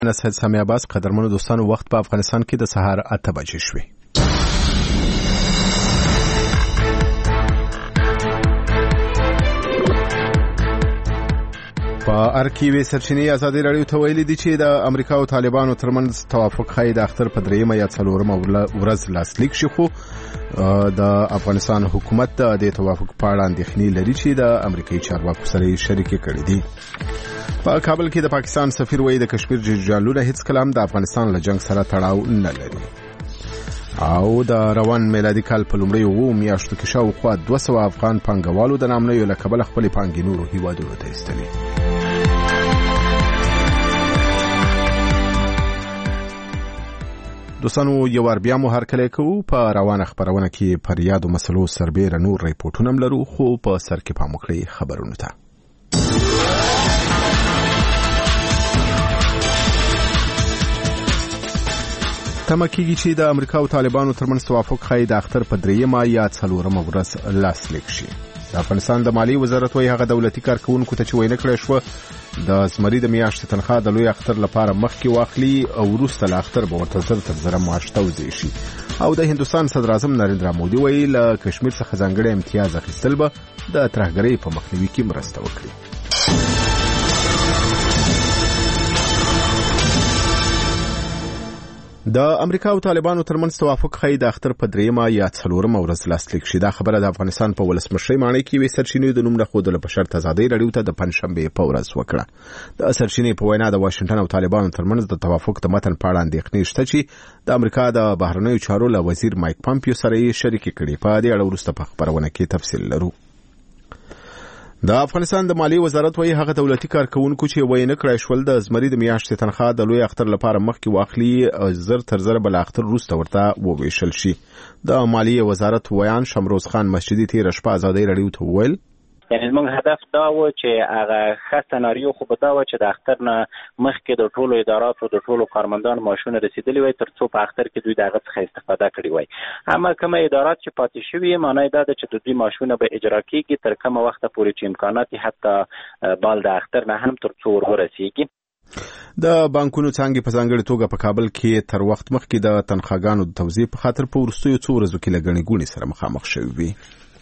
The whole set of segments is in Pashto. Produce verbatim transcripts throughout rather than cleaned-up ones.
نصحت سامي عباس قدرمنو دوستانو وخت په افغانستان کې د سهار اته بجې شوې. په ارکیوي سرچینې ازادي راډیو ته ویلي دي چې د امریکا او طالبانو ترمنځ توافق ښایي د اختر په دریمه یا څلورمه ورځ لاسلیک شي، خو د افغانستان حکومت د توافق په اړه اندېښنې لري چې د امریکایي چارواکو سره یې شریکې کړې دي. په کابل کې د پاکستان سفیر وایي د کشمیر جنجالونه هیڅ کله هم د افغانستان له جنگ سره تړاو نه لري. او د روان میلادي کال په لومړیو اوو میاشتو کې شاوخوا دوه سوه افغان پانګوالو د نامنیو له کبله خپلې پانګې نورو هیوادونو ته ایستلې. دوستانو یو وار بیا مو هرکلی کوو. په روانه خپرونه کې پر یادو مسلو سربیره نور ریپورټونه هم لرو، خو په سر کې پام وکړئ خبرونو ته. تمه کېږي چې د امریکا او طالبانو ترمنځ توافق ښایي د اختر په دریمه یا څلورمه ورځ لاسلیک شي. د افغانستان د مالیې وزارت وایي هغه دولتي کارکوونکو ته چې وینا کړې شوه د زمري د میاشتې تنخواه د لوی اختر لپاره مخکې واخلي او وروسته له اختر به ورته زر تر زره معاش توزیع شي. او د هندوستان صدراعظم نریندرا مودي وایي له کشمیر څخه ځانګړی امتیاز اخیستل به د ترهګرۍ په مخنیوي کې مرسته وکړي. د امریکا او طالبانو ترمنځ توافق ښایي د اختر په دریمه یا څلورمه ورځ لاسلیک شي. دا خبره د افغانستان په ولسمشرۍ ماڼۍ کې یوې سرچینې د نوم نه ښودلو په شرط ازادۍ راډیو ته د پنجشنبې په ورځ وکړه. د سرچینې په وینا د واشنګټن او طالبانو ترمنځ د توافق د متن په اړه اندېښنې شته چې د امریکا د بهرنیو چارو له وزیر مایک پامپیو سره یې شریکې کړي. په دې اړه وروسته په خبرونه کې تفصیل لرو. د افغانستان د مالیې وزارت وایي هغه دولتي کارکوونکو چې وینا کړی شول د زمري د میاشتې تنخواه د لوی اختر لپاره مخکې واخلي زر تر زره بل اختر وروسته ورته وویشل شي. د مالیې وزارت ویان شمروز خان مسجدي تېره شپه ازادۍ راډیو ته وویل یعنی موږ هدف دا و چې هغه ښه سناریو خو به دا و چې د اختر نه مخکې د ټولو اداراتو د ټولو کارمندانو معاشونه رسیدلي وای تر څو په اختر کې دوی د هغه څخه استفاده کړې وای. اما کومه ادارات چې پاتې شوي معنی دا ده چې د دوی معاشونه به اجرا کېږي تر کومه وخته پورې چې امکانات حتی بال د اختر نه هم تر څو ورسیږي. د بانکونو څانګې په ځانګړې توګه په کابل کې تر وخت مخکې د تنخواګانو د توزیع په خاطر په وروستیو څو ورځو کې له ګڼې ګوڼې سره مخامخ شوي وي.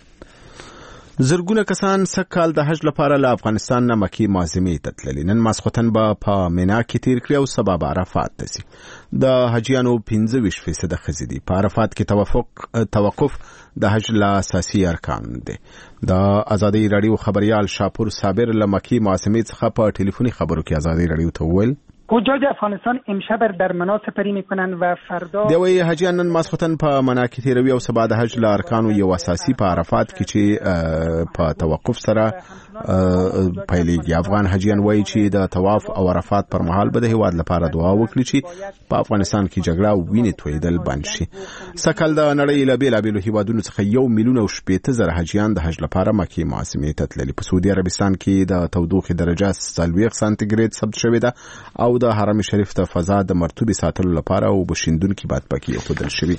زرګونه کسان سږ کال د حج لپاره له افغانستان نه مکې معظمې ته تللي. نن ماسخوتن به په مینا کې تیر کړي او سبا به عرفات ته ځي. د حجیانو پنځه ویشت فیصده ښځې دي. په عرفات کې توافق توقف د حج له اساسي ارکانو دی. د ازادۍ راډیو خبریال شاپور صابر له مکې معظمې څخه په ټلیفوني خبرو کې ازادۍ راډیو ته وویل حجاج افغانستان امشب در منا سپری میکنن و فردا دی وایي حاجیان نن ماسخوتن په منا کې تیروي او سبا د حج له ارکانو یو اساسي په عرفات کې چې په توقف سره پیلېږي. افغان حاجیان وایي چې د طواف او عرفات پر مهال به د هیواد لپاره دعا وکړي چې په افغانستان کې جګړه او وینې تویدل بند شي. سږکال د نړۍ له بېلابېلو هیوادونو څخه یو میلیون او شپېته زره حاجیان د حج لپاره مکې معظمې ته تللي. په سعودي عربستان کې د تودوخې درجه څلوېښت سانتي ګریډ ثبت شوې ده او د حرم شریف د فضا د مرطوبې ساتلو لپاره او بشیندونکي باد پکې ایښودل شوي.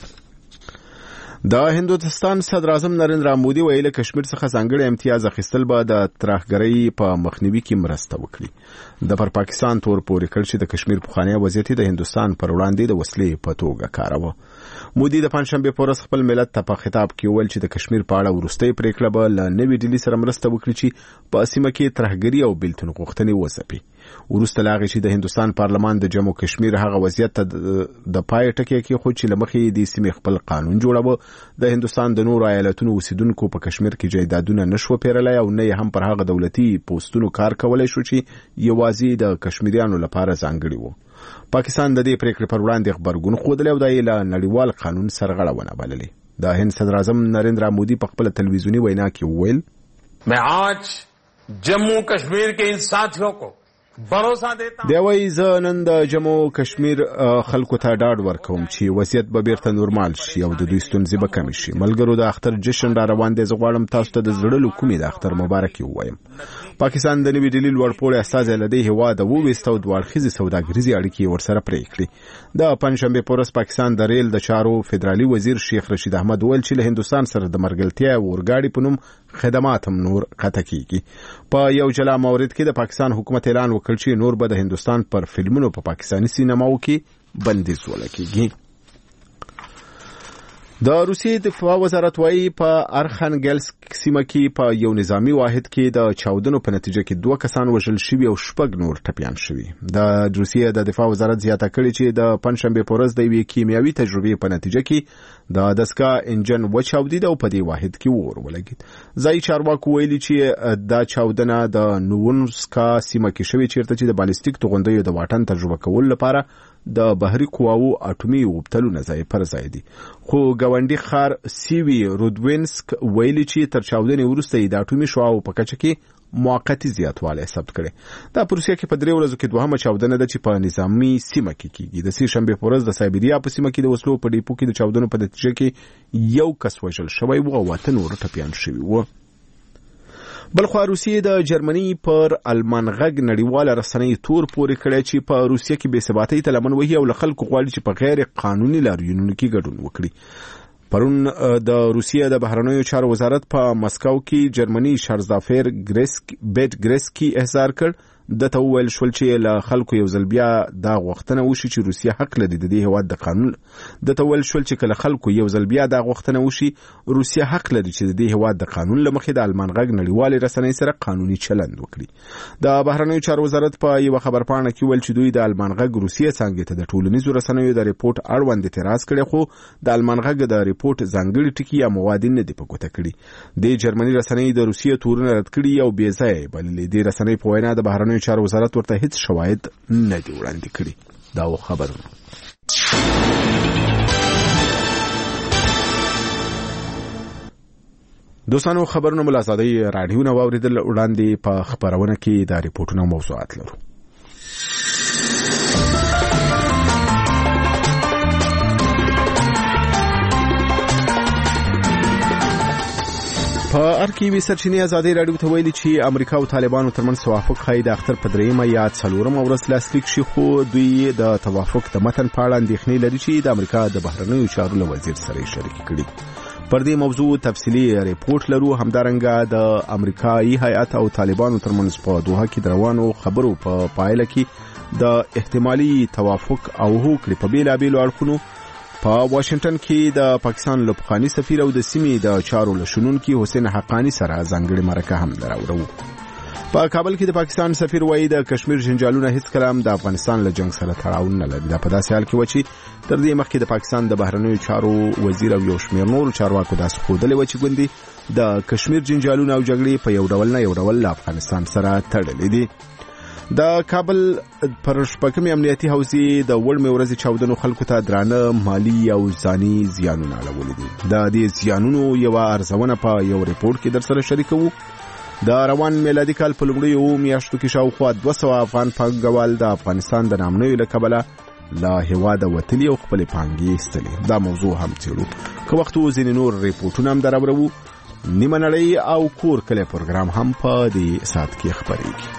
د هندوستان صدراعظم نریندرا مودي ویلي کشمیر څخه ځانګړی امتیاز اخیستل به د ترهګرۍ په مخنیوي کې مرسته وکړي. د پر پاکستان تور پورې کړ چې د کشمیر پخوانی وضعیت د هندوستان پر وړاندې د وسلې په توګه کاروه. مودي د پنجشنبې په ورځ خپل ملت ته په خطاب کې وویل چې د کشمیر په اړه وروستۍ پریکړه به له نوې ډیلي سره مرسته وکړي چې په سیمه کې ترهګري او بیلتون غوښتنې وځپي. وروسته له هغې چې د هندوستان پارلمان د جمو کشمیر هغه وضعیت ته د پای ټکی کېښود چې له مخې د سیمې خپل قانون جوړاوه، د هندوستان د نورو ایالتونو اوسیدونکو په کشمیر کې جایدادونه نشو پیرلی او نه هم پر هغه دولتي پوسټونو کار کولی شو چې یوازې د کشمیریانو لپاره ځانګړي وو. پاکستان د دې پریکړې پر وړاندې غبرګون ښودلی او دا یې له نړیوال قانون سرغړونه بللې. د هند صدراعظم نریندرا مودي په خپله تلویزیوني وینا کې وویل मैं आज जम्मू कश्मीर के इन साथियों को دی وایي زه نن د جمو کشمیر خلکو ته ډاډ ورکوم چې وضعیت به بیرته نورمال شي او د دوی ستونزې به کمې شي. ملګرو د اختر جشن را روان دی. زه غواړم تاسو ته د زړه له کومې د اختر مبارکي ووایم. پاکستان د نوې ډیلي لوړپوړی استازی له دې هېواده وویست او دوه اړخیزې سوداګریزې اړیکې یې ورسره پرې کړې. د پنجشنبې په ورځ پاکستان د ریل د چارو فدرالي وزیر شیخ رشید احمد وویل چې له هندوستان سره د مرګلتیا او اورګاډي په نوم خدمات هم نور قطع کیږي. په یو جلا مورد کې د پاکستان حکومت اعلان وکړ چې نور به د هندستان پر فلمونو په پاکستاني سینماو کې بندیز ولګیږي. د روسیې دفاع وزارت وايي په ارخانګلسک سیمه کې په یو نظامی واحد کې د چاودنو په نتیجه کې دوه کسان وژل شوي او شپږ نور ټپیان شوي. د روسیې د دفاع وزارت زیاته کړې چې د پنځشنبه په ورځ د یوې کیمیاوي تجربې په نتیجه کې د دسکا انجن وچاودید او په دې واحد کې اور ولګید. ځایي چارواکو ویلي چې دا چاودنه د نوونسکا سیمه کې شوې چیرته چې د بالستیک توغندیو د واټن تجربه کول لپاره د بحري قواو اټومي وبتلونه ځای پر ځای دي. خو ګاونډي خار سیوی رودوینسک ویلي چې تر چاودنې وروسته د اټومي شعاعو په کچه کې موقتی زیاتوالی ثبت کړي. دا په روسیه کې په درې ورځو کې دوهمه چاودنه ده چې په نظامی سیمه کې کیږي. د سې شنبه په ورځ د سایبریا په سیمه کې د وسلو په ډیپو کې د چاودنو په نتیجه کې یو کس وژل شوی و او اته نور ټپیان شوي وو. بلخوا روسیې د جرمني پر المان غږ نړیواله رسنۍ تور پورې کړی چې په روسیه کې بې ثباتۍ ته لمن وهي او له خلکو غواړي چې په غیر قانوني لاریونونو کې ګډون وکړي. پرون د روسیې د بهرنیو چارو وزارت په مسکو کې جرمني شارزافیر ګریسک بیت ګریسکی احضار کړ. د ته ویل شول چې له خلکو یو ځل بیا دا غوښتنه وشي چې روسیه حق لري د دې هیواد د قانون د ته ویل شول چې کله خلکو یو ځل بیا دا غوښتنه وشي روسیه حق لري چې د دې هیواد د قانون لمخې د المان غږ نړیوالې رسنۍ سره قانوني چلند وکړي. د بهرنیو چارو وزارت په یو خبرپاڼه کې ویل چې دوی د المان غږ روسیه څنګه ته د ټولنیزو رسنیو د ریپورت اړوند اعتراض کړي خو د المان غږ د ریپورت ځانګړي ټکي یا مواد نه دي په ګوته کړي. د جرمني رسنۍ د روسیې تورونه رد کړي او بې ځایه بللې. د رسنۍ په وینا د بهرنیو چارو وزارت ورته هیڅ شواهد نه دي وړاندې کړي. دا و خبرونه. دوستانو خبرونه ملازادي رادیو نو اوریدل وړاندې په خبرونه کې د ریپورتونو موضوعات لرو. په ارکیوي سرچینې ازادي رادیو ته ویلي چې امریکا او طالبانو ترمنځ توافق ښایي د اختر په دریمه یا څلورمه ورځ لاسلیک شي، خو دوی د توافق د متن په اړه اندېښنې لري چې د امریکا د بهرنیو چارو له وزیر سره یې شریک کړي. پر دې موضوع تفصیلي ریپورت لرو. همدارنګه د امریکایي هیئت او طالبانو ترمنځ په دوحه کې روانو خبرو په پایله کې د احتمالي توافق او هوکړې په بیلابېلو اړخونو په واشنگټن کې د پاکستان له پخواني سفیر او د سیمې د چارو له شنونکي حسین حقانی سره ځانګړې مرکه هم لرو. په کابل کې د پاکستان سفیر وایي د کشمیر جنجالونه هیڅ کله هم د افغانستان له جنگ سره تړاو نه لري. دا په داسې حال کې و چې تر دې مخکې د پاکستان د بهرنیو چارو وزیر او یو شمېر نورو چارواکو داسې ښودلې و چې ګوندې د کشمیر جنجالونه او جګړې په یو ډول نه یو ډول له افغانستان سره تړلې دي. د کابل پر شپږمې امنیتي حوزې د وړمې ورځې چاودنو خلکو ته درانه مالی او ځاني زیانونه اړولي دي. د دې زیانونو یوه ارزونه په یو ریپورت کې در سره شریکوو. د روان میلادي کال په لومړیو میاشتو کې شاوخوا دوه سوه افغان پانګوال د افغانستان د نامنیو له کبله له هېواده وتلي او خپلې پانګې ایستلې. دا موضوع هم څېړو. که وخت و ځینې نور ریپورټونه هم دراوړو. نیمه نړۍ او کور کلی پروګرام هم په دې ساعت کې خپرېږي.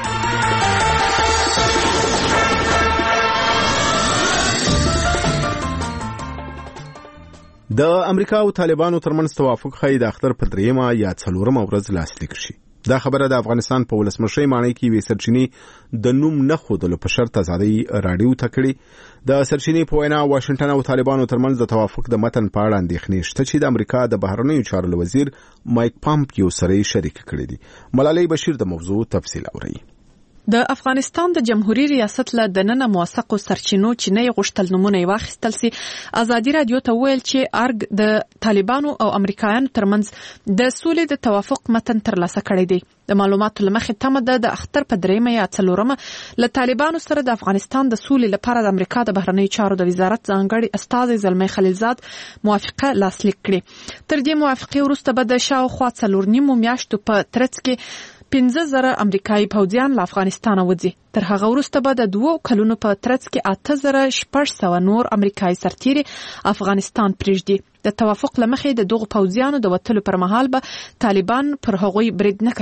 د امریکا او طالبانو ترمنځ توافق ښایي د اختر په دریمه یا څلورمه ورځ لاسلیک شي. دا خبره د افغانستان په ولسمشۍ ماڼۍ کې یوې سرچینې د نوم نه ښودلو په شرط ازادۍ راډیو ته کړې. د سرچینې په وینا واشنګټن او طالبانو ترمنځ د توافق د متن په اړه اندېښنې شته چې د امریکا د بهرنیو چارو وزیر مایک پامپیو سره یې شریک کړي دي. ملالۍ بشیر د موضوع تفصیل اوري. د افغانستان د جمهوریت ریاست له دننه موثقو سرچینو چې نه غوښتل نمونه واخیستل سي. ازادي رادیو ته ویل چې ارګ د طالبانو او امریکایانو ترمنځ د سولې د توافق متن ترلاسه کړی دی. د معلوماتو لمخې تمه ده د اختر په دریمه یا څلورمه له طالبانو سره د افغانستان د سولې لپاره د امریکا د بهرنیو چارو د وزارت ځانګړي استازي زلمي خلیلزاد موافقه لاسلیک کړي. تر دې موافقې وروسته به د شاوخوا څلور نیمو میاشتو په ترڅ کې پنځه زره امریکایي پوځیان له افغانستان وځي. تر هغه وروسته به د دوو کلونو په ترڅ کې اته زره شپږ سوه نور امریکایي سرتیري افغانستان پرېږدي. د توافق لمخې د دغو پوځیانو د وتلو پر مهال به طالبان پر هغوی برید نه کوي.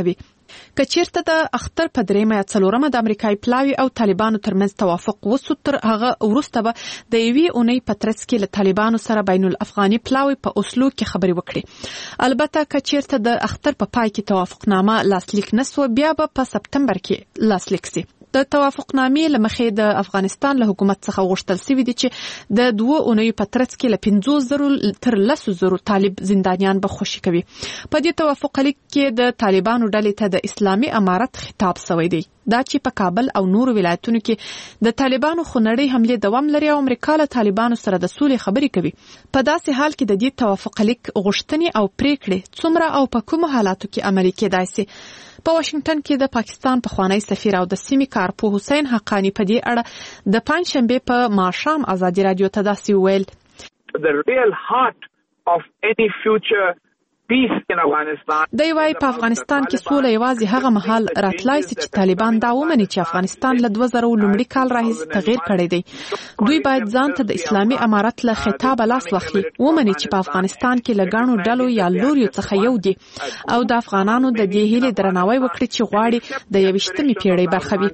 کچیرته د اختر په دریمه یا څلورمه د امریکای پلاوی او طالبانو ترمنځ توافق وسو، تر هغه وروسته به د یوې اونۍ په ترڅ کې له طالبانو سره بین الافغاني پلاوی په اوسلو کې خبرې وکړي. البته کچیرته د اختر په پای کې توافقنامه لاسلیک نسو، بیا به په سپتمبر کې لاسلیک شي. د توافقنامې لمخې د افغانستان له حکومت څخه غوښتل شوی دی چې د دوه اونیو په ترڅ کې له پنځوس زرو تر لسو زرو طالب زندانیان به خوشي کوي. په دې توافق لیک کې د طالبانو ډلې ته د اسلامي امارت خطاب شوی دی، دا چې په کابل او نورو ولایتونو کې د طالبانو خونړۍ حمله دوام لري او امریکا له طالبانو سره د سولې خبرې کوي. په داسې حال کې د دې توافق لیک غوښتنې او پریکړې څومره او په کومو حالاتو کې عملي کېدای شي. په واشنگټن کې د پاکستان پخوانی سفیر او د سیمې کارپوه حسین حقانی په دې اړه د پنځشنبه په ماښام ازادي رادیو ته داسې ویل: The real heart of any future peace in Afghanistan. دی وايي په افغانستان کې سوله یوازې هغه مهال راتلای شي چې طالبان دا ومني چې افغانستان له دوه زره لومړي کال راهیسې تغییر کړی دی. دوی باید ځان ته د اسلامي امارت له خطابه لاس واخلي، ومني چې په افغانستان کې له ګڼو ډلو یا لوریو څخه یو دی او د افغانانو د دې هیلې درناوی وکړي چې غواړي د یویشتمې پیړۍ برخه وي.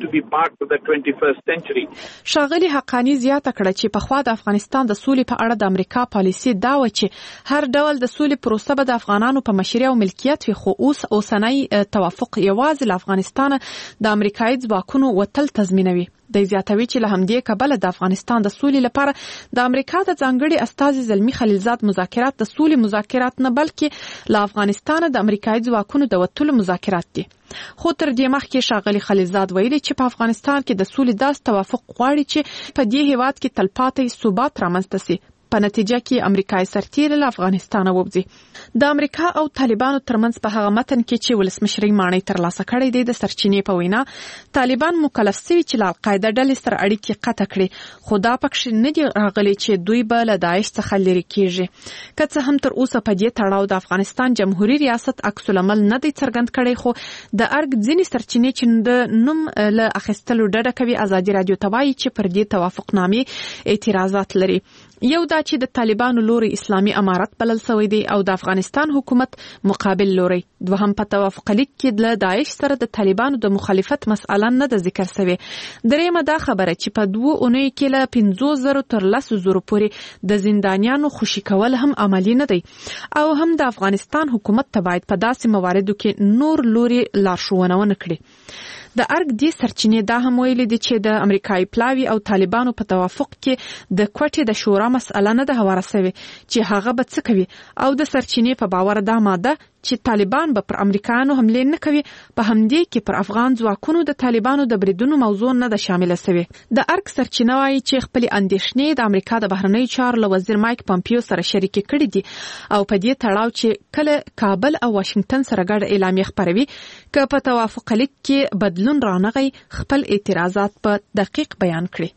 ښاغلي حقانی زیاته کړه چې پخوا د افغانستان د سولې په اړه د امریکا پالیسي دا و چې هر ډول د سولې پروسه د افغانانو په مشرۍ او ملکیت وي، خو اوس اوسنی توافق یوازې له افغانستان د امریکایي ځواکونو وتل تضمینوي. د زیاتوي چې له همدې کبله د افغانستان د سولې لپاره د امریکا د ځانګړي استازي زلمی خلیلزاد مذاکرات د سولې مذاکرات نه بلکې له افغانستان د امریکایي ځواکونو د وتلو مذاکرات دي. خو تر دې مخکې ښاغلي خلیلزاد ویلي چې په افغانستان کې د سولې داس توافق غواړي چې په دې هیواد کې تلپاتې ثبات رامنځته شي. په نتیجه کې امریکایي سرتیري له افغانستان ووځي. د امریکا او طالبانو ترمنځ په هغه متن کې چې ولسمشري ماڼۍ ترلاسه کړې دی د سرچینې په وینا طالبان مکلف شوي چې له القاعده ډلې سره اړیکې قطع کړي، خو دا پکې نه دي راغلي چې دوی به له داعش څخه لرې کیږي. که څه هم تر اوسه په دې تړاو د افغانستان جمهوریت ریاست عکس العمل نه دی څرګند کړی، خو د ارګ ځینې سرچینې چې د نوم له اخیستلو ډډه کوي ازادي رادیو ته وایي چې پر دې توافقنامې اعتراضات لري. یو دا چې د طالبانو لوري اسلامي امارت بلل شوی دی او د افغانستان حکومت مقابل لوري. دوهم په توافق لیک کې د داعش سره د طالبانو د مخالفت مسأله نه د ذکر شوی. دریمه دا خبره چې په دوه اونۍ کې له پنځوس زرو تر لسو زرو پورې د زندانیانو خوشي کول هم عملی نه دی او هم د افغانستان حکومت ته باید په داسې مواردو کې نور لوري لارښوونه ونه کړي. د ارګ دې سرچینې دا هم ویلي دي چې د امریکایي پلاوی او طالبانو په توافق کې د کوټې د شورا مسأله نه ده هواره شوې چې هغه به څه کوي او د سرچینې په باور دا ماده چې طالبان به پر امریکایانو حمله نه کوي په همدې کې پر افغان ځواکونو د طالبانو د بریدونو موضوع نه ده شامله شوې. د ارګ سرچینه وايي چې خپل اندېښنې د امریکا د بهرنیو چارو له وزیر مایک پامپیو سره شریکې کړې دي او په دې تړاو چې کله کابل او واشنگټن سره ګډ اعلامیه خپروي که په توافق لیک کې بدلون رانغی خپل اعتراضات په دقیق بیان کړي.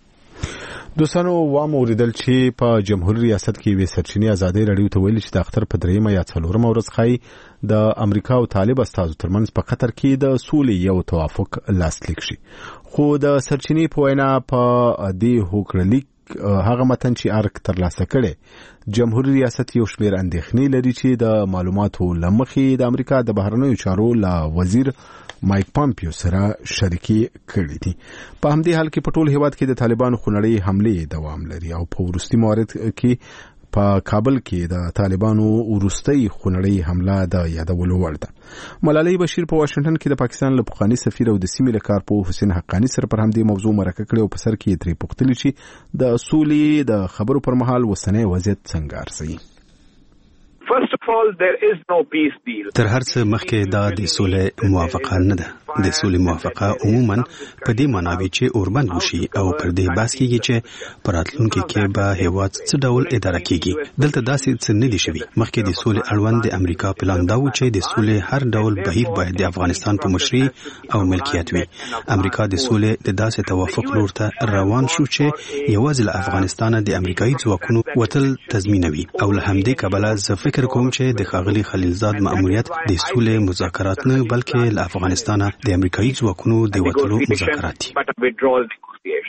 دوستانو وام اوریدل چې په جمهوریت ریاست کې وی سرچینې ازادي رادیو ته ویل چې د اختر په دریمه یا څلورمه ورځ خای د امریکا او طالب استازو ترمنځ په قطر کې د سولې یو توافق لاسلیک شي. خو د سرچینې په وینا په دې هوکړلیک هغه متن چې ارګ ترلاسه کړي جمهوریت ریاست یو شمېر اندېښنې لري چې د معلوماتو لمخې د امریکا د بهرنیو چارو لا وزیر مایک پامپیو سره شریکي کړې دي. په همدې حال کې په ټول هیواد کې د طالبانو خونړۍ حملې دوام لري او په وروستي موارد کې په کابل کې د طالبانو وروستي خونړۍ حمله د یادولو وړ ده. ملالۍ بشیر په واشنگټن کې د پاکستان له پخواني سفیر او د سیمې له کارپوه حسین حقانی سره پر همدې موضوع مرکه کړې او په سر کې ترې پوښتنه چې د سولې د خبرو پر مهال وسنۍ وضعیت څنګه ارزي. First of all, there is no peace deal. تر هر څه مخکې دا د سولې موافقه نه ده. د سولې موافقه عموما په دې معنی وي چې اوربند وشي او پر دې بحث کېږي چې په راتلونکي کې به هیواد څه ډول اداره کېږي. دلته داسې څه نه دي شوي. مخکې د سولې اړوند د امریکا پلان دا و چې د سولې هر ډول بهیر باید د افغانستان په مشرۍ او ملکیت وي. امریکا د سولې د داسې توافق لور ته روان شو چې یوازې له افغانستان د امریکایي ځواکونو وتل تضمینوي او له همدې کبله زه فکر کوم چې د ښاغلي خلیلزاد مأموریت د سولې مذاکرات نه بلکې له افغانستان د امریکایي ځواکونو د وتلو مذاکرات دي.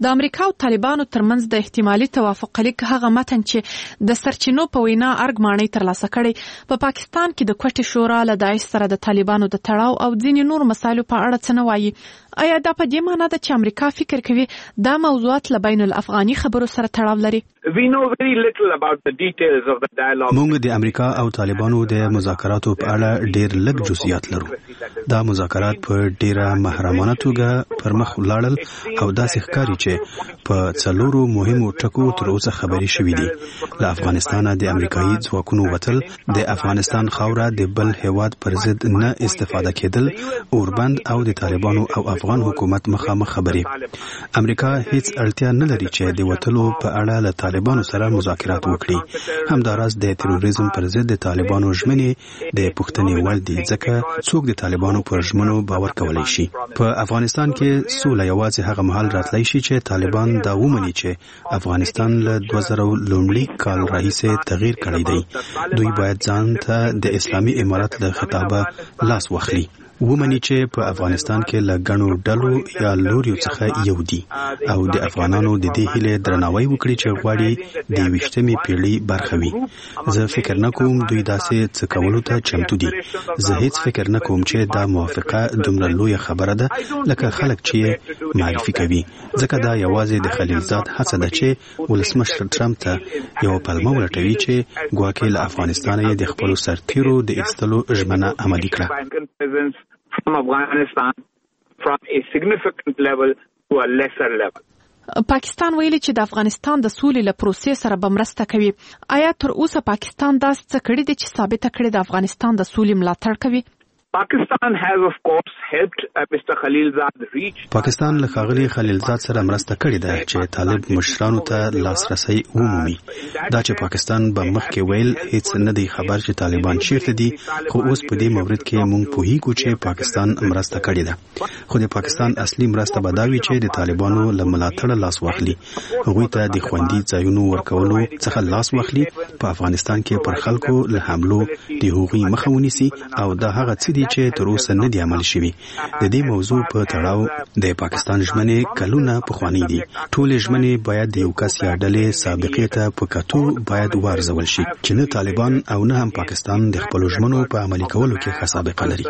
د امریکا او طالبانو ترمنځ د احتمالي توافق لیک هغه متن چې د سرچینو په وینا ارګ ماڼۍ ترلاسه کړي په پاکستان کې د کوټې شورا له داعش سره د طالبانو د تړاو او ځینې نور مسایلو په اړه څه نه وایي. آیا دا په دې معنی ده چې امریکا فکر کوي دا موضوعات له بین الافغاني خبرو سره تړاو لري؟ We know very little about the details of the dialogue. موږ د امریکا او طالبانو د مذاکراتو په اړه ډېر لږ جزئیات لرو. دا مذاکرات په ډېره محرمانه توګه پر مخ ولاړل او داسې ښکاري چې په څلورو مهمو ټکو تر اوسه خبرې شوې دي. له افغانستانه د امریکایي ځواکونو وتل، د افغانستان خاوره د بل هیواد پر ضد نه استفاده کېدل، اوربند او د طالبانو او افغان حکومت مخامخ خبرې. امریکا هیڅ اړتیا نه لري چې د وتلو په اړه له طالبانو سره مذاکرات وکړي. همداراز د تروریزم پر ضد د طالبانو ژمنې د پوښتنې وړ دي، ځکه څوک د طالبانو پر ژمنو باور کولی شي. په افغانستان کې سوله یوازې هغه مهال راتلی شي چې طالبان دا ومني چې افغانستان له دوه زره لومړي کال راهیسې تغییر کړی دی. دوی باید ځان ته د اسلامي امارت له خطابه لاس واخلي، ومني چې په افغانستان کې له ګڼو ډلو یا لوریو څخه یو دي او د افغانانو د دې هیلې درناوی وکړي چې غواړي د یویشتمې پیړۍ برخه وي. زه فکر نه کوم دوی داسې څه کولو ته چمتو دي. زه هیڅ فکر نه کوم چې دا موافقه دومره لویه خبره ده لکه خلک چې معرفي کوي، ځکه دا یوازې د خلیلزاد هڅه ده چې ولسمشر ټرمپ ته یو پلمه ولټوي چې ګواکې له افغانستانه یې د خپلو سرتیرو د ایستلو ژمنه عملي کړه. From Afghanistan from a significant level to a lesser level. پاکستان ویلي چې د افغانستان د سولې له پروسې سره به مرسته کوي. آیا تر اوسه پاکستان داسې څه کړي دي چې ثابته کړي د افغانستان د سولې ملاتړ کوي؟ Pakistan has of course helped uh, Mister Khalilzad reach. پاکستان له ښاغلي خلیلزاد سره مرسته کړې ده چې طالب مشرانو ته لاسرسی ومومي. دا چې پاکستان به مخکې ویل هیڅ نه دی خبر چې طالبان چیرته دي، خو اوس په دې مورد کې مونږ پوهیږو چې پاکستان مرسته کړې ده. خو د پاکستان اصلي مرسته به دا وي چې د طالبانو له ملاتړه لاس واخلي، هغوی ته د خوندي ځایونو ورکولو څخه لاس واخلي، په افغانستان کې پر خلکو له حملو د هغوی مخه ونیسي او دا هغه څه دي چې تر اوسه نه دی عمل شوي. د دې موضوع په تړاو د پاکستان ژمنې کلونه پخوانۍ دي. ټولې ژمنې باید د یو کس یا ډلې سابقې ته په کتو باید وارزول شي چې نه طالبان او نه هم پاکستان د خپلو ژمنو په عملي کولو کې ښه سابقه لري.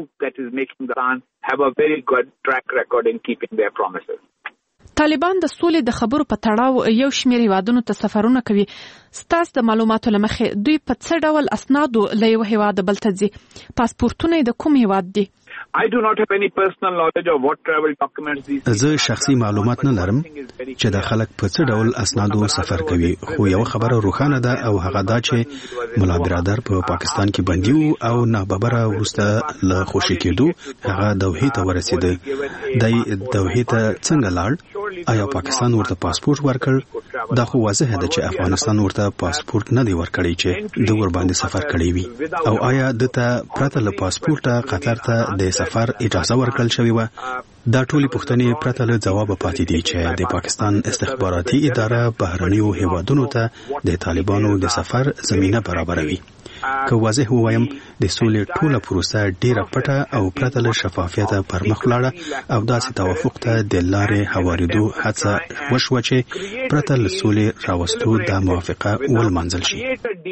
طالبان د سولې د خبرو په تړاو یو شمېر هیوادونو ته سفرونه کوي. ستاسو د معلوماتو له مخې دوی په څه ډول اسنادو له یو هیواده بل ته ځي؟ پاسپورتونه د کوم هیواد دي؟ I do not have any personal knowledge of what travel documents these. زه شخصي معلومات نه لرم چې د خلک په څه ډول اسنادو سفر کوي، خو یو خبره روښانه ده او هغه دا چې ملا برادر په پا پاکستان کې بندي وو او ناببره وروسته له خوشي کېدو هغه دوحې ته ورسېده. دی دوحې ته څنګه لاړ؟ آیا پاکستان ورته پاسپورت ورکړ؟ دا خو واضح ده چې افغانستان ورته پاسپورت نه دی ورکړی چې د ور باندې سفر کړی وي. او آیا دته پرته له پاسپورته قطر ته د سفر اجازه ورکړل شوې وه؟ دا ټولې پوښتنې پرته له ځوابه پاتې دي چې د پاکستان استخباراتي اداره بهرنیو هیوادونو ته د طالبانو د سفر زمینه برابروي. که واضح ووایم د سولې ټوله پروسه ډیره پټه او پرته له شفافیته پر مخ ولاړه او داسې توافق ته د لارې هوارېدو هڅه وشوه چې پرته له سولې راوستو دا موافقه ولمانځل شي.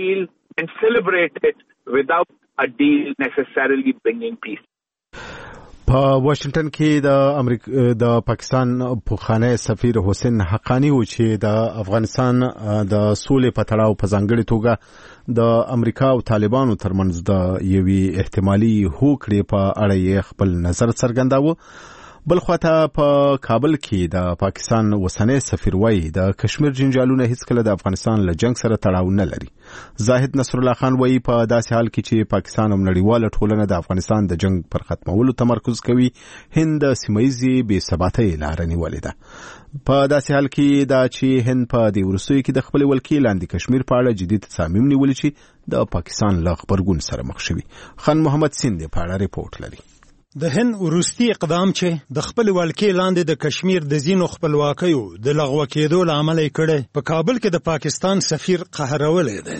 په واشنگټن کې د امریکا د پاکستان پوخانه سفیر حسین حقانی و چې د افغانستان د سولې په تړاو په ځانګړي توګه د امریکا او طالبانو ترمنځ د یوې احتمالي هوکړې په اړه یې خپل نظر څرګنداوه. بل خواته په کابل کې د پاکستان وسنۍ سفیر وایي د کشمیر جنجالونه هیڅ کله د افغانستان له جنگ سره تړاو نه لري. زاهد نصر الله خان وایي په داسې حال کې چې پاکستان او نړیواله ټولنه د افغانستان د جنگ پر ختمولو تمرکز کوي، هند د سیمه‌ییزې بې ثباتۍ لاره نیولې ده. په داسې حال کې دا چې هند په دې وروستیو کې د خپل ولکې لاندې کشمیر په اړه جدي تصامیم نیولي چې د پاکستان له غبرګون سره مخ شوي. خان محمد سیند په اړه ریپورت لري. د هند وروستي اقدام چې د خپل ولکې لاندې د کشمیر د ځینو خپلواکیو د لغوه کېدو له امله یې کړی، په کابل کې د پاکستان سفیر قهرولی دی.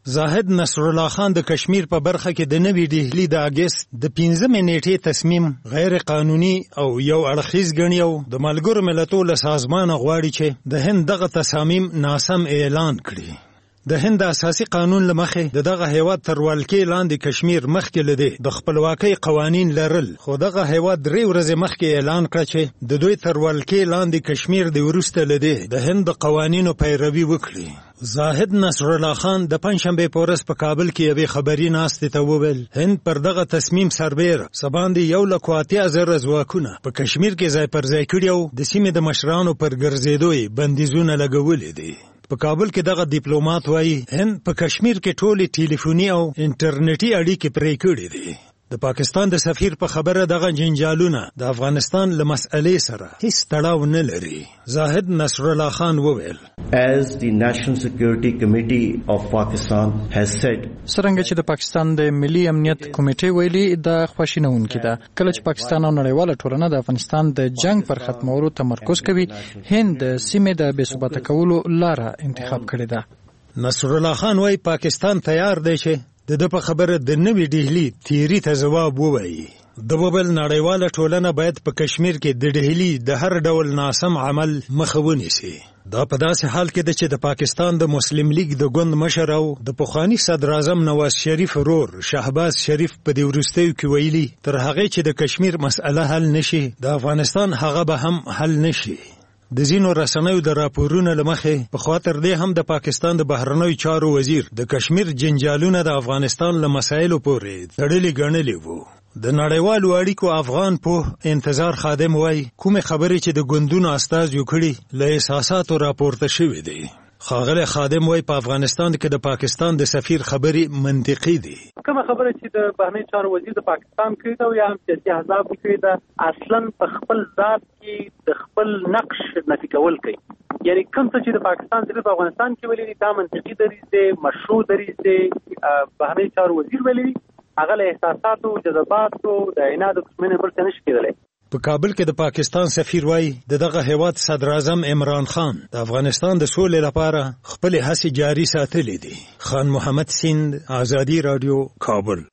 زاهد نصر الله خان د کشمیر په برخه کې د نوي ډهلی د اگست د پنځمې نیټې تصمیم غیر قانوني او یو اړخیز ګڼي او د ملګرو ملتونو له سازمانه غواړي چې د هند دغه تصامیم ناسم اعلان کړي. د هند اساسي قانون لمخې د دغه هیواد تر ولکې لاندې کشمیر مخکې لدی د خپلواکۍ قوانین لرل، خو دغه هیواد درې ورځې مخکې اعلان کړ چې د دوی تر ولکې لاندې کشمیر د وروسته لدی د هند د قوانینو پیروي وکړي. زاهد نصر الله خان د پنځشنبه په ورځ په کابل کې یوې خبري ناستې ته وویل هند پر دغه تصمیم سربېره سباندې یو لک او اتیا زره ځواکونه په کشمیر کې ځای پر ځای کړي او د سیمې د مشرانو پر ګرځېدو یې بندیزونه لګولي دي. په کابل کې دغه ډیپلوماټ وایي هند په کشمیر کې ټولې ټلیفوني او انټرنیټي اړیکې پرې کړې دي. د پاکستان د سفیر په خبره دغه جنجالونه د افغانستان له مسئلې سره هیڅ تړاو نه لري. زاهد نصر الله خان وویل As the National Security Committee of Pakistan has said څرنګه چې د پاکستان د ملي امنیت کمیټې ویلي د خوښینونکې ده کله چې پاکستان او نړیواله ټولنه د افغانستان د جنگ پر ختمولو تمرکز کوي هند د سیمې د بې ثباته کولو لاره انتخاب کړې ده. نصر الله خان وایي پاکستان تیار دی چې د د په خبره د نوې ډهلی تیری ته ځواب ووایي. د وبل نړیواله ټولنه باید په کشمیر کې د ډهلی د هر ډول ناسم عمل مخه ونیسي. دا په داسې حال کې ده چې د پاکستان د مسلم لیگ د ګوند مشر او د پخواني صدر اعظم نواز شریف ورور شهباز شریف په دې وروستیو کې ویلي تر هغې چې د کشمیر مسئله حل نشي د افغانستان هغه به هم حل نشي. د ځینو رسنیو د راپورونو له مخې په خاطر دې هم د پاکستان د بهرنیو چارو وزیر د کشمیر جنجالونه د افغانستان له مسایلو پورې تړلي ګڼلي وو. د نړیوالو اړیکو افغان په انتظار خادم وای کومه خبرې چې د ګوندونو استازو کړي له احساساتو راپورته شوې دي. خاغله خادم وای په افغانستان کې د پاکستان د سفیر خبرې منطقي دي. کومه خبره چې د بهرنی چارو وزیر د پاکستان کړی دا یا هم سیاسي احزاب کړی دا اصلا په خپل ذات کې د خپل نقش نفي کول کوي. یعنی کوم څه چې د پاکستان سره په افغانستان کې ویلي دا منطقي دریځ دی، مشروع دریځ دی. بهرنی چارو وزیر ویلي هغه له احساساتو جذباتو د عناد قسمه پر څه نشي کېدلی. په کابل کې د پاکستان سفیر وایي د دغه هیواد صدر اعظم عمران خان د افغانستان د سولې لپاره خپل هڅې جاري ساتلې دي. خان محمد سیند، آزادی رادیو، کابل.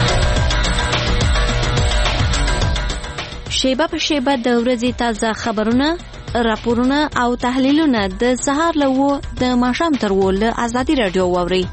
شیبه په شیبه د ورځې تازه خبرونه، راپورونه او تحلیلونه د سهار له وو د ماښام تر وو له آزادی رادیو واورئ.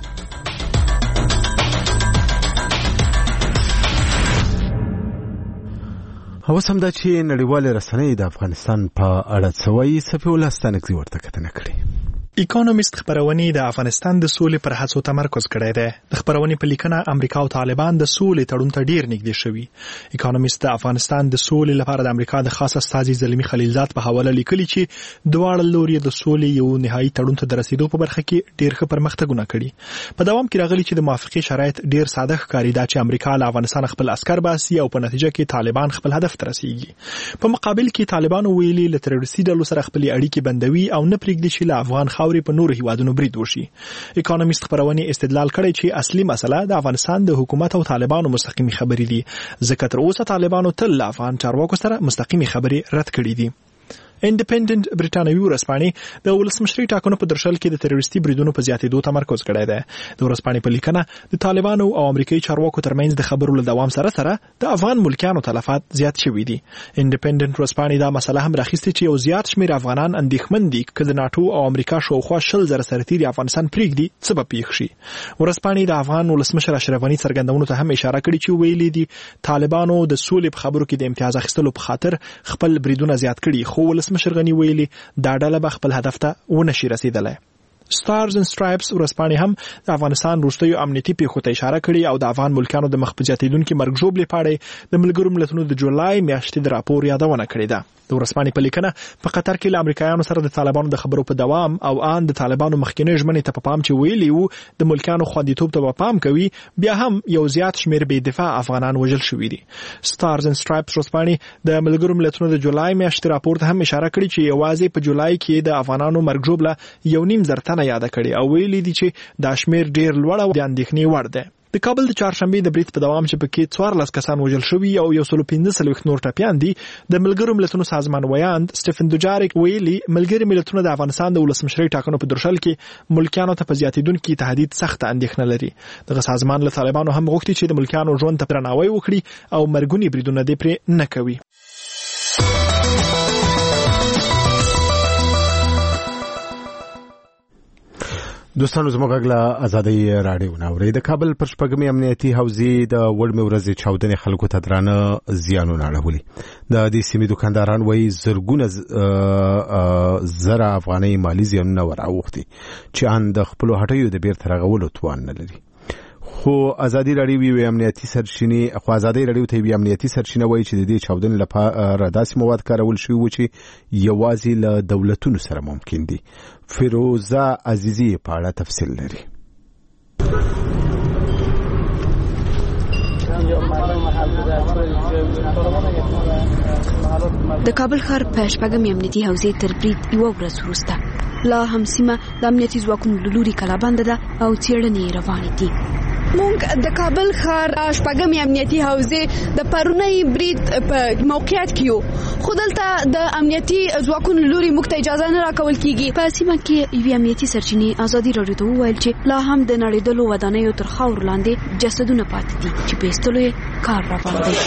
اوس هم دا چې نړیوالې رسنۍ د افغانستان په اړه څه وایي صفي الله ستانکزي ورته کتنه کړې. اکونومیست خبرونې د افغانستان د سولې پر هڅو تمرکز کړی دی. د خبرونې په لیکنه امریکا او طالبان د سولې تړون ته ډیر نږدې شوي. اکونومیست د افغانستان د سولې لپاره د امریکا د خاص استازي زلمی خلیلزاد په حواله لیکلي چې دواړه لوري د سولې یو نهایی تړون ته د رسیدو په برخه کې ډیر ښه پرمختګونه کړي. په دوام کې راغلي چې د موافقې شرایط ډیر ساده ښکاري دا چې امریکا له افغانستان خپل عسكر باسي او په نتیجه کې طالبان خپل هدف ته رسیږي. په مقابل کې طالبان ویلي له تروریستي ډلو سره خپل اړیکې بندوي او نه پرېږدي چې له افغان خاورې په نورو هیوادونو برید وشي. اکونومیست خبرونه استدلال کړی چې اصلي مسله د افغانستان د حکومت او طالبانو مستقیمي خبرې دي ځکه تر اوسه طالبانو تل له افغان چارواکو سره مستقیمي خبرې رد کړې دي. انډیپندنت برټانوي ورځپاڼې د ولسمشري ټاکنو په درشل کې د تروریستي بریدونو په زیاتېدو تمرکز کړی دی. د ورځپاڼې په لیکنه د طالبانو او امریکایي چارواکو ترمنځ د خبرو له دوام سره سره د افغان ملکیانو تلفات زیات شوي دي. انډیپندنت ورځپاڼې دا مسله هم راخیستې چې یو زیات شمېر افغانان اندېښمن دي که د ناټو او امریکا شاوخوا شل زره سرتیري افغانستان پرېږدي څه به پېښ شي. ورځپاڼې د افغان ولسمشر اشرف غني څرګندونو ته هم اشاره کړې چې ویلي دي طالبانو د سولې په خبرو کې د امتیاز اخیستلو په خاطر خپل بریدونه زیات کړي، خو ولسمشر غني ویلي دا ډله به خپل هدف ته ونشي رسیدلی. سټارز اند سټرایپس ورځپاڼې هم د افغانستان وروستیو امنیتي پیښو ته اشاره کړې او د افغان ملکیانو د مخ په زیاتېدونکي مرګ ژوبلې په اړه د ملګرو ملتونو د جولای میاشتې د راپور یادونه کړې ده. د ورځپاڼې په لیکنه په قطر کې له امریکایانو سره د طالبانو د خبرو په دوام او ان د طالبانو مخکینی ژمنې ته په پام چې ویلي وو د ملکیانو خوندیتوب ته په پام کوي، بیا هم یو زیات شمېر بې دفاع افغانان وژل شوي دي. سټارز اند سټرایپس ورځپاڼې د ملګرو ملتونو د جولای میاشتې راپور ته هم اشاره کړې چې یوازې په جولای کې د افغانانو مرګ ژوبله یو نیم زر تنه یاد کړي او ویلي دي چې دا شمېر ډیر لوړ او د اندېښنې وړ دی. د کابل د چهارشنبه د برید په دوام چې پکې څوارلس کسان وژل شوي او یو سل پنځه څلوېښت نور ټپیان دي، د ملګرو ملتونو سازمان ویاند سټیفن دوجاریک ویلي ملګري ملتونه د افغانستان د ولسمشرۍ ټاکنو په درشل کې ملکیانو ته په زیاتېدونکي تهدید سخته اندېښنه لري. دغه سازمان له طالبانو هم غوښتي چې د ملکیانو ژوند ته درناوی وکړي او مرګوني بریدونه دې پرې نه کوي. دوستانو زموږ غږ له ازادۍ راډیو نه اورئ. د کابل پر شپږمې امنیتي حوزې د وړمې ورځې چاودنې خلکو ته درانه زیانونه اړولي. د دې سیمې دکانداران وایي زرګونه زره افغانۍ مالي زیانونه وراوښتي چې ان د خپلو هټیو د بیرته رغولو توان نه لري. خو ازادي راډیو یو امنیتي سرچینې خو ازادي راډیو ته یو امنیتي سرچینه وایي چې د دې چاودنې لپاره داسې مواد کارول شوي و چې یوازې له دولتونو سره ممکن دي. فیروزه عزیزی په اړه تفصیل لري. د کابل ښار په شپږمې امنیتي حوزې تر برید یوه ورځ وروسته لا هم سیمه د امنیتي ځواکونو له لوري کلابنده ده او څېړنې روانې دي. مونږ د کابل ښار شپږمې امنیتي حوزې د پرونی برید په موقعیت کې یو، خو دلته د امنیتي ځواکونو له لوري موږ ته اجازه نه راکول کیږي. په سیمه کې یوې امنیتي سرچینې ازادي راډیو ته وویل چې لا هم د نړېدلو ودانیو تر خاورو لاندې جسدونه پاتې دي چې په ایستلو یې کار روان دی.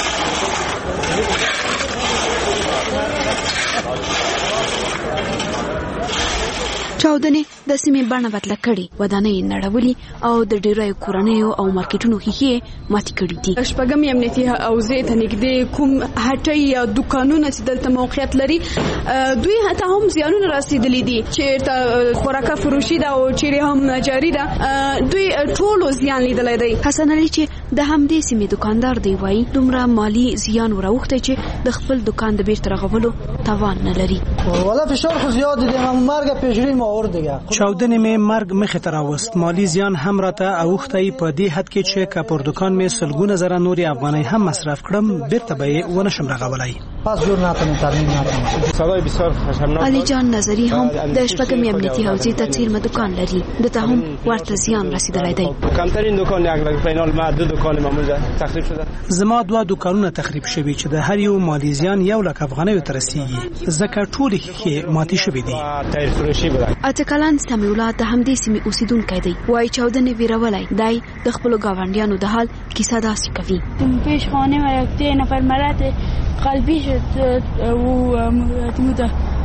چاودنې د سیمې بڼه بدله کړې، ودانۍ نړولي او د ډیرو کورنیو او مارکیټونو ښیښې ماتې کړې دي. شپږمې امنیتي حوزې ته نږدې کوم هټۍ یا دوکانونه چې دلته موقعیت لري دوی حتی هم زیانونه رسیدلي دي، چېرته خوراکه فروشي ده او چیرې هم جاري ده، دوی ټولو زیان لیدلی دی. حسن علي چې د همدې سیمې دکاندار دی وایي دومره مالي زیان وراوښتی چې د خپل دکان د بیرته رغولو توان نه لري. والا فشار خو زیاد دی، مرګ پیشری ما اور دیگه چاودنې مې مرګ مخې ته راوست، مالي زیان هم راته اوښتی په دې حد کې چې که پر دکان مې سلګونه زره نورې افغانۍ هم مصرف کړم بیرته به یې ونه شم رغولی. پس جور نکنم ترمیم نکنم. صدای بسیار خشمناک. علي جان نظری هم د شپږمې امنیتي حوزې ته څیرمه دکان لري، دته هم ورته زیان رسیدلی دی. کمترین دکان یک لک فینال ما دو دکان معمولا تخریب شده. زما دوه دکانونه تخریب شوي چې د هر یو مالي زیان یو لک افغانۍ ته رسیږي، ځکه ټولې ښیښې ماتې شوي دي. تایر فروشي بوده. اتکلان سمیولا د همدې سیمې اوسیدونکی دی، وایي چاودنې ویرولی دی د خپلو گاونډیانو د حال کیسه داسې کوي. پیش خانه و یک ده نفر مرد قلبی شد و موده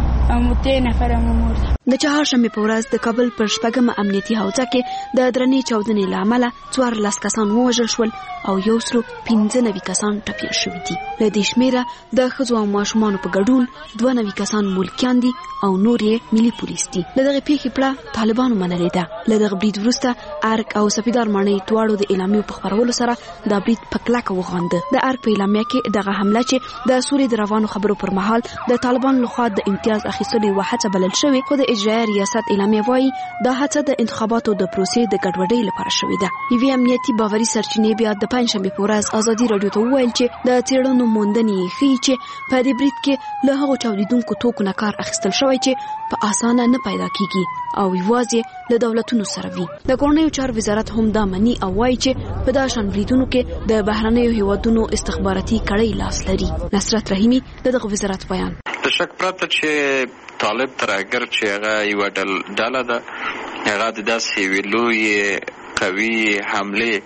ده نفر هم مرده. د چهارشنبې په ورځ د کابل پر شپږمه امنیتي حوزه کې د درنې چاودنې له امله څوارلس کسان ووژل شول او یو سل پنځه نوي کسان ټپیان شوي دي. له دې شمېره د ښځو او ماشومانو په ګډون دوه نوي کسان ملکیان دي او نور یې ملي پولیس دي. له دغې پیښې پړه طالبانو منلې ده. له دغه برید وروسته ارګ او سپیدار ماڼۍ دواړو د اعلامیو په خپرولو سره دا برید په کلکه وغانده. د ارګ په اعلامیه کې دغه حمله چې د سولې د روانو خبرو پر مهال د طالبانو لخوا د امتیاز اخیستلو یوه هڅه بلل شوې، خو د اجرایه ریاست اعلامیه وایي دا هڅه د انتخاباتو د پروسې د ګډوډۍ لپاره شوې ده. یوې امنیتي باوري سرچینې بیا د پنجشنبې په ورځ ازادي راډیو ته وویل چې د څېړنو موندنې ښیي چې په دې برید کې له هغو چاودېدونکو توکو نه کار اخیستل شوی چې په اسانه نه پیدا کیږي او یوازې له دولتونو سره وي. د کورنیو چارو وزارت هم دا مني او وایي چې په دا شان بریدونو کې د بهرنیو هیوادونو استخباراتي کړۍ لاس لري. نصرت رحیمي د دغه وزارت بیان. د شک پرته چې طالب ترهګر چې هغه یوه ډله ده، هغه د داسې یوې لویې قوي حملې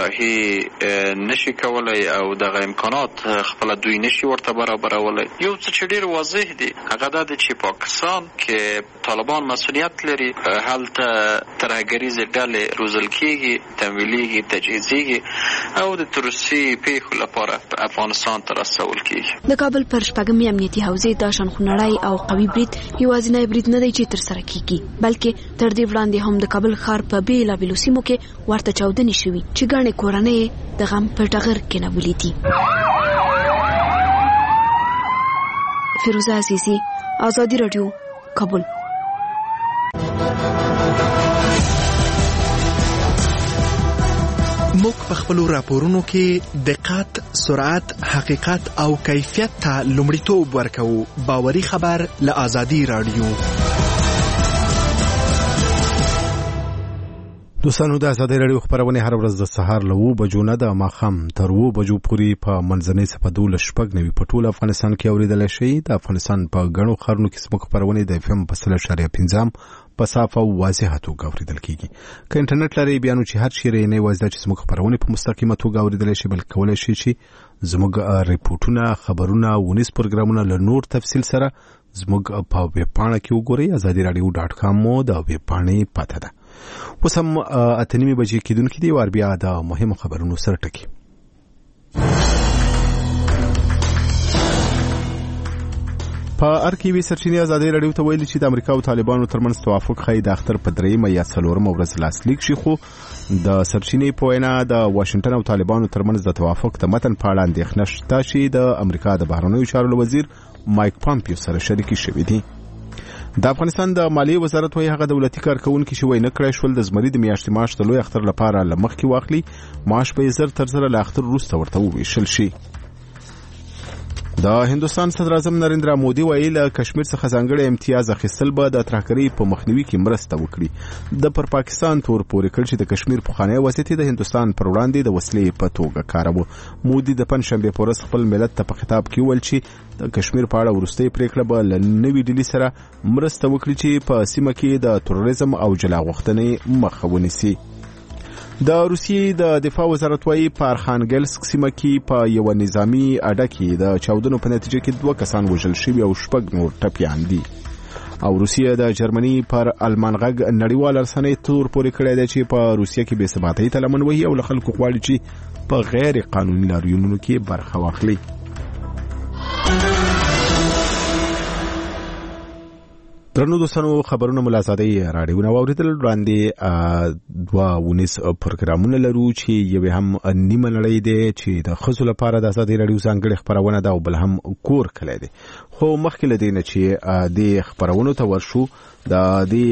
طرحې نشي کولای او دغه امکانات خپل دوی نشي ورته برابرولای. یو څه چې ډیر واضح دی هغه دا دی چې پاکستان کې طالبان مسؤلیت لري، هلته ترهګریزې ډلې روزل کېږي، تمویلېږي، تجهیزېږي او د تروریستي پیښو لپاره افغانستان ته رسول کېږي. د کابل پر شپږمې امنیتي حوزې دا شان خونړی او قوي برید یوازینی برید نه دی چې ترسره کېږي، بلکې تر دې وړاندې هم د کابل ښار په بېلابېلو سیمو کې ورته چاودنې شوي چې ګڼې کورنۍ د غم په ټغر کې نولې دي. فیروزه عزیزی، ازادي راډیو، کابل. موږ په خپلو راپورونو کې دقت، سرعت، حقیقت او کیفیت ته لومړیتوب ورکوو. باوري خبر له ازادي راډیو. دوستانو د ازادي رادیو خبرونه هر ورځ د سهار له اوه بجو نه د ماښام تر اوه بجو پورې په منځنۍ صفه دولس شپږ نوي په ټول افغانستان کې اوریدل شي. د افغانستان په غنو خارونو کې سمو خبرونه د اف ام په سل اشاریه پنځم په صافه او واضحه توګه اوریدل کیږي. که انټرنیټ لري بیا نو چې هر شی نه وایي چې سمو خبرونه په مستقیمه توګه اوریدل شي، بلکې کولای شي چې زموږ ریپورتونه، خبرونه، ونیس پروګرامونه له نور تفصیل سره زموږ په ویب پاڼه کې وګورئ. ازادي رادیو ډاټ کام مو د ویب پاڼې پته ده. اوس هم اته نیمې بجې کېدونکې دي. وار بیا د مهمو خبرونو سره ټکي. په ارکیوي سرچینې ازادي رادیو ته ویلي چې د امریکا او طالبانو ترمنځ توافق ښایي د اختر په درېیمه یا څلورمه ورځ لاسلیک شي، خو د سرچینې په وینا د واشنګټن او طالبانو ترمنځ د توافق د متن په اړه اندېښنه شته چې د امریکا د بهرنیو چارو وزیر مایک پامپیو سره شریکې شوې دي. د افغانستان د مالیې وزارت وايي هغه دولتي کارکونکي چې وای نه کړی شول د زمري د میاشتې معاش د لوی اختر لپاره له مخکې واخلي، معاش به یې زر تر زره له اختر وروسته ورته وویشل شي. د هندوستان صدر اعظم نریندرا مودي وایي له کشمیر څخه ځانګړی امتیاز اخیستل به د ترهګرۍ په مخنیوي کې مرسته وکړي. د پر پاکستان تور پورې کړ چې د کشمیر پخوانی وضعیت د هندوستان پر وړاندې د وسلې په توګه کاروه. مودي د پنځشنبه په ورځ خپل ملت ته په خطاب کې ویل چې د کشمیر په اړه وروستۍ پریکړه به له نوې ډلې سره مرسته وکړي چې په سیمه کې د تروریزم او جلا غوښتنې مخه ونیسي. د روسیې د دفاع وزارت وايي په ارخانګلسک سیمه کې په یو نظامی اډه کې د چاودنو په نتیجه کې دوه کسان وژل شوي او شپږ نور ټپیان دي. او روسیه د جرمني پر المان غږ نړیوال رسنۍ تور پورې کړی دی چې په روسیه کې بې ثباتۍ ته لمن وهي او له خلکو غواړي چې په غیر قانوني لاریونونو کې برخه واخلي. درنو دوستانو خبرونه ملازادي راډیو نو اوریدل وړاندې دوه ونیس پروګرامونه لرو چې یو هم نیمه نړۍ دی چې د خزو لپاره د ازادي راډیو ځانګړي خبرونه ده او بل هم کور کلی دی. خو مخکې له دې نه چې د خبرونو ته ورشو د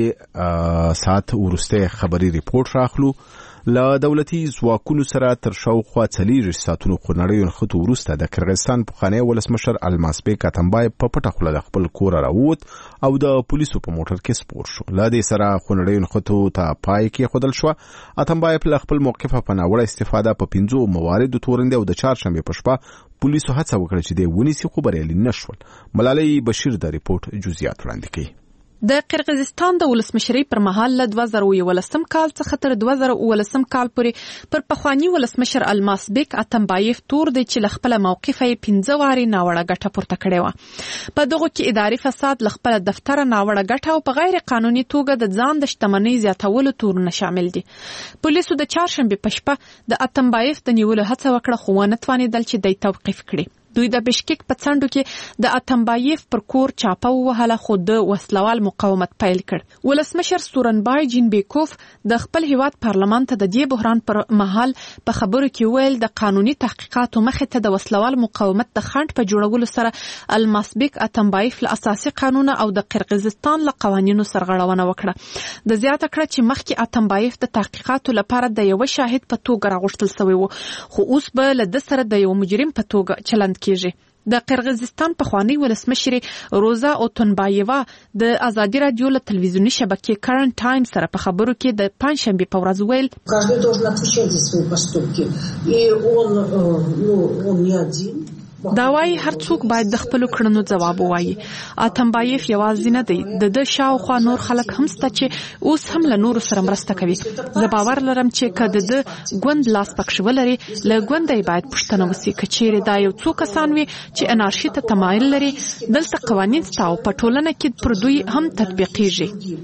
دې ساعت وروسته خبري ریپورت راخلو. له دولتي ځواکونو سره تر شاوخوا څلېرویشت ساعتونو خونړیو نښتو وروسته د کرغستان پخوانی ولسمشر الماسبیک اتمبایف په پټه خوله د خپل کوره راووت او د پولیسو په موټر کې سپور شو. له دې سره خونړیو نښتو ته پای کېښودل شوه. اتمبایف له خپل موقفه په ناوړه استفاده په پنځو مواردو تورن دی او د چهارشنبې په شپه پولیسو هڅه وکړه چې د ونیسي خو بریالي نه شول. ملالۍ بشیر د ریپورت جزئیات وړاندې کوي. د قرغیزستان د ولسمشرۍ پر مهال له دوه زره یولسم کال څخه تر دوه زره اوولسم کال پورې پر پخوانی ولسمشر الماسبیک اتمبایف تور دی چې له خپل موقفه یې پنځه وارې ناوړه ګټه پورته کړې وه. په دغو کې اداري فساد، له خپل دفتره ناوړه ګټه او په غیر قانوني توګه د ځان د شتمنۍ زیاتولو تورونه شامل دي. پولیسو د چهارشنبې په شپه د اتمبایف د نیولو هڅه وکړه خو ونه توانېدل چې دی توقیف کړي. دوی د بشکیک په څنډو کې د اتمبایف پر کور چاپه ووهله خو د وسلوال مقاومت پیل کړ. ولسمشر سورنبای جینبیکوف د خپل هیواد پارلمان ته د دې بحران پر مهال په خبرو کې ویل د قانوني تحقیقاتو مخې ته د وسلوال مقاومت د خنډ په جوړولو سره الماسبیک اتمبایف له اساسي قانون او د قرغیزستان له قوانینو سرغړونه وکړه. د زیاته کړه چې مخکې اتمبایف د تحقیقاتو لپاره د یو شاهد په توګه راغوښتل شوی و، خو اوس به له د سره د یو مجرم په توګه چلند کیږي. د قرغیزستان پخوانی ولسمشر روزا اوتونبایوا د ازادي رادیو له تلویزیونی شبکې کرنٹ ټایم سره په خبرو کې د پنځشنبه په ورځ ویل каждый должен отвечать за свои поступки и он ну он не один. دا وايي هر څوک باید د خپل کړنو ځواب ووایي. اتمبایف یوازې نه دی، د د شاوخوا نور خلک هم شته چې اوس هم له نورو سره مرسته کوي. زه باور لرم چې که د د ګوند لاس پکښ ولري له ګونده یې باید پوښتنه وسي که چیرې دا یو څو کسان وي چې انارشي ته تمایل لري. دلته قوانین شته او په ټولنه کې پر دوی هم تطبیقیږي.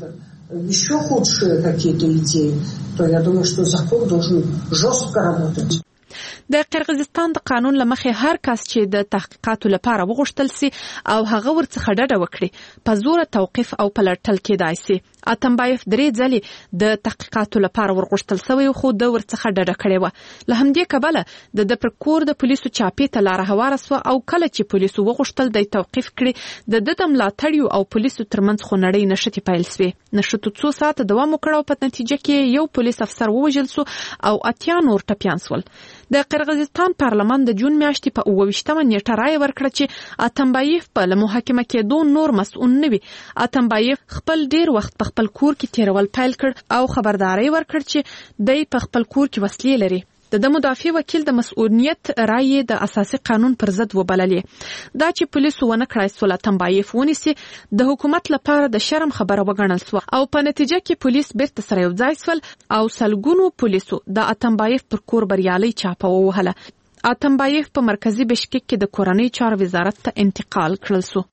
Еще худшие какие-то идеи, то я думаю, что закон должен жестко работать. د قرغیزستان د قانون لمخې هر کس چې د تحقیقاتو لپاره وغوښتل سي او هغه ورڅخه ډډه وکړي په زور توقیف او پلټل کېدای سي. اتمبایف درې ځلې د تحقیقاتو لپاره ورغوښتل شوی خو د ورڅخه ډډه کړې وه. له همدې کبله د د پر کور د پولیسو چاپې ته لاره هواره سوه او کله چې پولیسو وغوښتل دی توقیف کړي د د د ملاتړیو او پولیسو ترمنځ خونړۍ نښتې پیل سوې. نښتو څو ساعته دوام وکړ او په نتیجه کې یو پولیس افسر ووژل سو او اتیا نور ټپیان سول. د قرغیزستان پارلمان د جون میاشتې په اووه ویشتمه نیټه رایه ورکړه چې اتمبایف په له محاکمه کېدو نور مسؤل نه وي. اتمبایف خپل ډیر وخت په خپل کور کې تیرول پیل کړ او خبرداري ورکړ چې دی په خپل کور کې وسلې لري. د مدافع وکیل د مسؤلیت رایې د اساسي قانون پر ضد وبللې. دا چې پولیسو ونه کړای سول اتمبایف ونیسي د حکومت لپاره د شرم خبره وګڼل سو او په نتیجه کې پولیس بیرته سره یو ځای سول او سلګونو پولیسو د اتمبایف پر کور بریالي چاپه ووهله. اتمبایف په مرکزی بشکک کې د کورنۍ چارو وزارت ته انتقال کړل سو.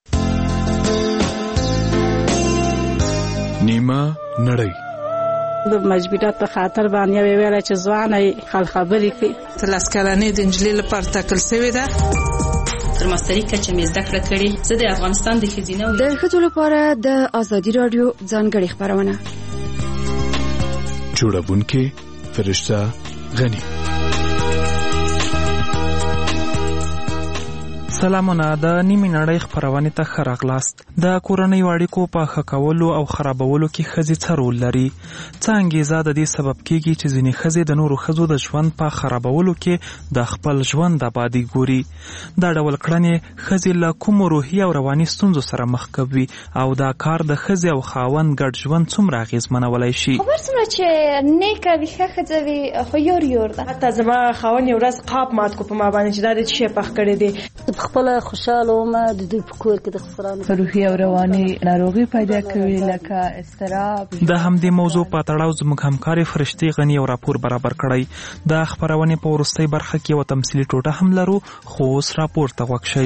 نیمه نړۍ د مجبوریت په خاطر باندې ویل چې ځواني خل خبرې کوي. تلاس کلنې د انجلۍ لپاره ټاکل شوې ده. تر ماستري کچه مې زده کړه کړې. زه د افغانستان د ښځینه د ښځو لپاره د ازادي رادیو ځانګړې خبرونه جوړونکې فرشته غنی. سلامونه. د نیمې نړۍ خبرونه ته ښه راغلاست. د کورنۍ اړیکو په ښه کولو او خرابولو کې ښځې څه رول لري؟ څه انګیزه د دې سبب کیږي چې ځینې ښځې د نورو ښځو د ژوند په خرابولو کې د خپل ژوند آبادي ګوري؟ دا ډول کړنې ښځې له کومو روحي او رواني ستونزو سره مخ کوي او دا کار د ښځې او خاوند ګډ ژوند څومره اغېزمنولی شي؟ خبر څومره چې نیکه وي ښه ښځه وي خو یور یور ده. حتی زما خاوند یو ورځ قاب مات کو په ما باندې چې دا د څه شی پخ کړی دی. خپل خوشاله ومه د دوی په کور کې د خسرانو روحي او رواني ناروغي پیدا کوي لکه اضطراب. د همدې موضوع په تړاو زموږ همکاري فرشتي غنی او راپور برابر کړی. د خبرونه په ورستۍ برخه کې یو تمثيلي ټوټه هم لرو خو اوس راپور ته وښیي.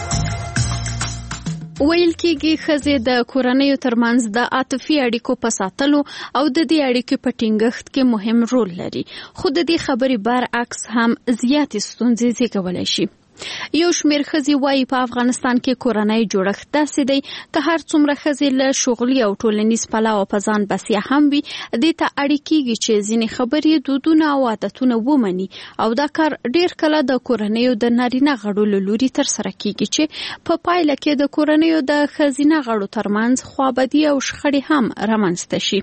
ویل کېږي ښځې د کورنیو ترمنځ د عاطفي اړیکو په ساتلو او د دې اړیکې په ټینګښت کې مهم رول لري، خو د دې خبرې برعکس هم زیاتې ستونزې زیږولی شي. یو شمېر ښځې وایي په افغانستان کې کورنۍ جوړښت داسې دی که هر څومره ښځې له شغلي او ټولنیز پلوه په ځان بسیا هم وي، دې ته اړ کېږي چې ځینې خبرې، دودونه او عادتونه ومني او دا کار ډېر کله د کورنیو د نارینه غړو له لوري ترسره کېږي چې په پایله کې د کورنیو د ښځینه غړو ترمنځ خوابدي او شخړې هم رامنځته شي.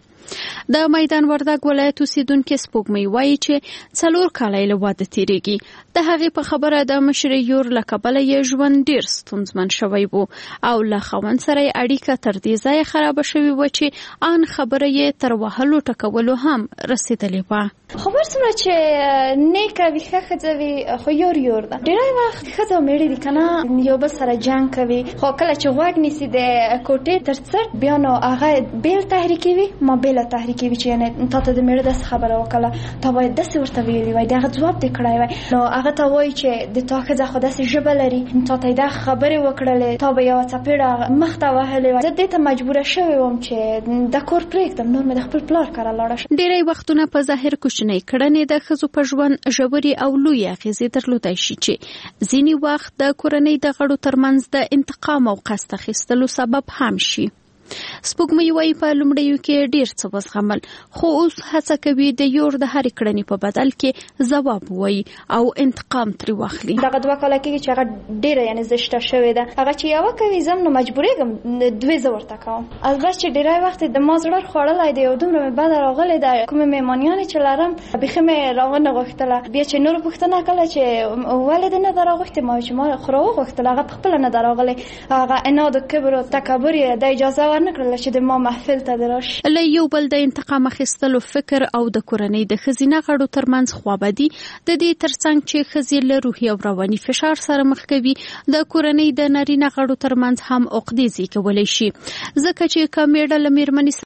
د میدان وردګ ولایت اوسیدونکې سپوږمۍ وایي چې څلور کاله یې له واده تېرېږي. د هغې په خبره د مشرې یور له کبله یې ژوند ډېر ستونزمن شوی و او له خاوند سره یې اړیکه تر دې ځایه خرابه شوې وه چې ان خبره یې تر وهلو ټکولو هم رسېدلې وه. خبر څومره چې نیکه وي ښه ښځه وي خو یور یور ده. ډېری وخت ښځه او مېړه دي که نه یو بل سره جنګ کوي، خو کله چې غوږ نیسي د کوټې تر څټ بیا نو هغه بیل تحریکوي ما بیل تحریکوي چې یعنې تا ته د مېړه داسې خبره وکړه، تا باید داسې ورته ویلي وای، د هغه ځواب دې کړی وای. نو هغه ته وایي چې د تا ښځه خو داسې ژبه لري، تا ته یې دا خبرې وکړلې، تا به یوه څپېړه مخ ته وهلې وای. زه دې ته مجبوره شوې وم چې دا کور پرېږدم، نور مې د خپل پلار کره لاړه شم. ډېری وختونه په ظاهر کوچنۍ کړنې د ښځو په ژوند ژورې او لویې اغېزې درلودای شي چې ځینې وخت د کورنۍ د غړو ترمنځ د انتقام او قصد اخیستلو سبب هم شي. سپوږمۍ وایي په لومړیو کې ډېر څه وزغمل، خو اوس هڅه کوي د یور د هرې کړنې په بدل کې ځواب ووایي او انتقام ترې واخلي. دغه دوه کاله کېږي چې هغه ډېره یعنې زشته شوې ده. هغه چې یوه کوي زه نو مجبورېږم دوې زه ورته کوم. البته چې ډېری وخت د ما زړه خوړلی دی او دومره مې بده راغلې ده، کومې مېمانیانې چې لرم بیخي مې راونه غوښتله. بیا چې نورو پوښتنه کله چې ولې دې نه ده راغوښتې، ما چې ما خو راوغوښتله، هغه پخپله نه ده راغلې. هغه عناد و کبر و تکبر یې د اجازه ورنکړله چې د ما محفل ته دې راشي. له یو بل د انتقام اخیستلو فکر او د کورنۍ د ښځینه غړو ترمنځ خوابدي د دې ترڅنګ چې ښځې له روحي او رواني فشار سره مخ کوي، د کورنۍ د نارینه غړو ترمنځ هم عقدې زیږولی شي، ځکه چې که مېړه له مېرمنې